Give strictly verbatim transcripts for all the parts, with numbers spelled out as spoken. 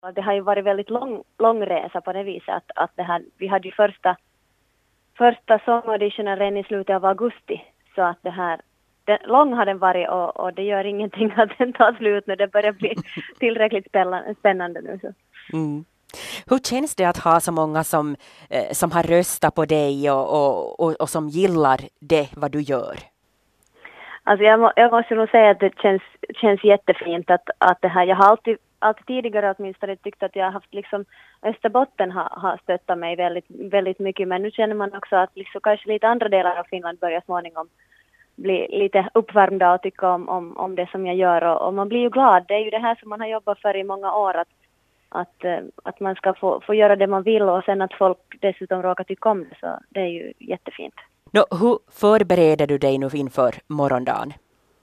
Det har ju varit väldigt lång, lång resa på det viset att, att det här, vi hade ju första, första sångauditionen redan i slutet av augusti. Så att det här, det, lång har den varit och, och det gör ingenting att den tar slut när det börjar bli tillräckligt spännande, spännande nu. Så. Mm. Hur känns det att ha så många som, eh, som har röstat på dig och, och, och, och som gillar det vad du gör? Alltså jag, må, jag måste nog säga att det känns, känns jättefint att, att det här, jag har alltid, alltid tidigare åtminstone tyckt att jag har haft liksom, Österbotten har, har stöttat mig väldigt, väldigt mycket, men nu känner man också att liksom, kanske lite andra delar av Finland börjar småningom bli lite uppvärmda och tycka om, om, om det som jag gör och, och man blir ju glad, det är ju det här som man har jobbat för i många år att, att, att man ska få, få göra det man vill och sen att folk dessutom råkar tycka om det, så det är ju jättefint. Nå, hur förbereder du dig nu inför morgondagen?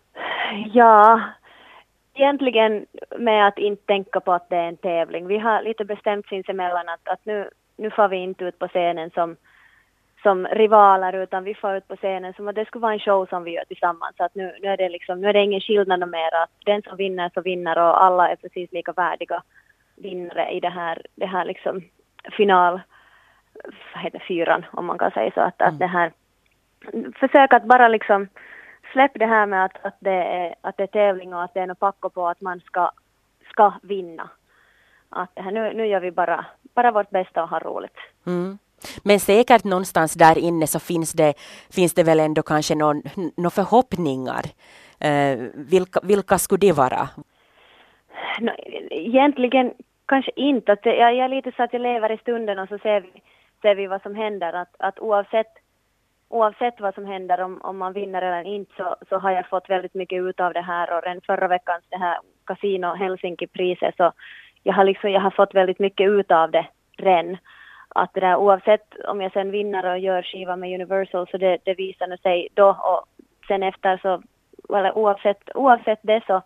Ja, egentligen med att inte tänka på att det är en tävling. Vi har lite bestämt sinsemellan att, att nu, nu får vi inte ut på scenen som, som rivaler utan vi får ut på scenen som att det skulle vara en show som vi gör tillsammans. Så att nu, nu, är det liksom, nu är det ingen skillnad mer att den som vinner så vinner och alla är precis lika värdiga vinnare i det här, det här liksom final, vad heter fyran om man kan säga så. Att, mm. att det här, försök att bara liksom släpp det här med att, att, det är, att det är tävling och att det är något packo på att man ska, ska vinna. Att det här, nu, nu gör vi bara, bara vårt bästa och har roligt. Mm. Men säkert någonstans där inne så finns det, finns det väl ändå kanske någon, någon förhoppningar. Eh, vilka, vilka skulle det vara? No, egentligen kanske inte. Att jag, jag är lite så att jag lever i stunden och så ser vi, ser vi vad som händer. Att, att oavsett Oavsett vad som händer, om, om man vinner eller inte, så, så har jag fått väldigt mycket ut av det här. Och redan förra veckans det här Casino Helsinki-priset, så jag har, liksom, jag har fått väldigt mycket ut av det redan. Att det där, oavsett om jag sen vinner och gör skiva med Universal, så det, det visar sig då. Och sen efter så, eller oavsett, oavsett det så,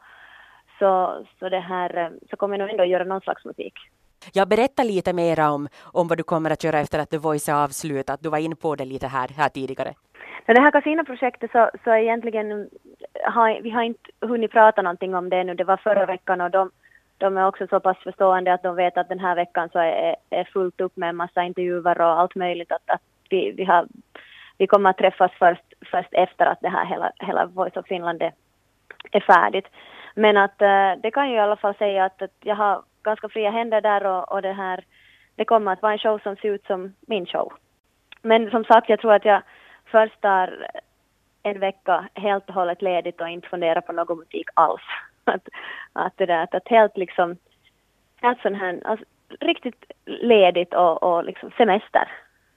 så, så, det här, så kommer jag nog ändå göra någon slags musik. Jag berättar lite mer om, om vad du kommer att göra efter att The Voice är avslutat. Du var inne på det lite här, här tidigare. Det här Casino-projektet så, så egentligen har vi har inte hunnit prata någonting om det nu. Det var förra veckan och de, de är också så pass förstående att de vet att den här veckan så är, är fullt upp med en massa intervjuer och allt möjligt. Att, att vi, vi, har, vi kommer att träffas först, först efter att det här hela, hela Voice of Finland är, är färdigt. Men att det kan ju i alla fall säga att, att jag har ganska fria händer där och, och det här, det kommer att vara en show som ser ut som min show. Men som sagt, jag tror att jag först tar en vecka helt och hållet ledigt och inte funderar på någon musik alls. Att, att det där, att helt liksom, helt sån här, alltså, riktigt ledigt och, och liksom semester.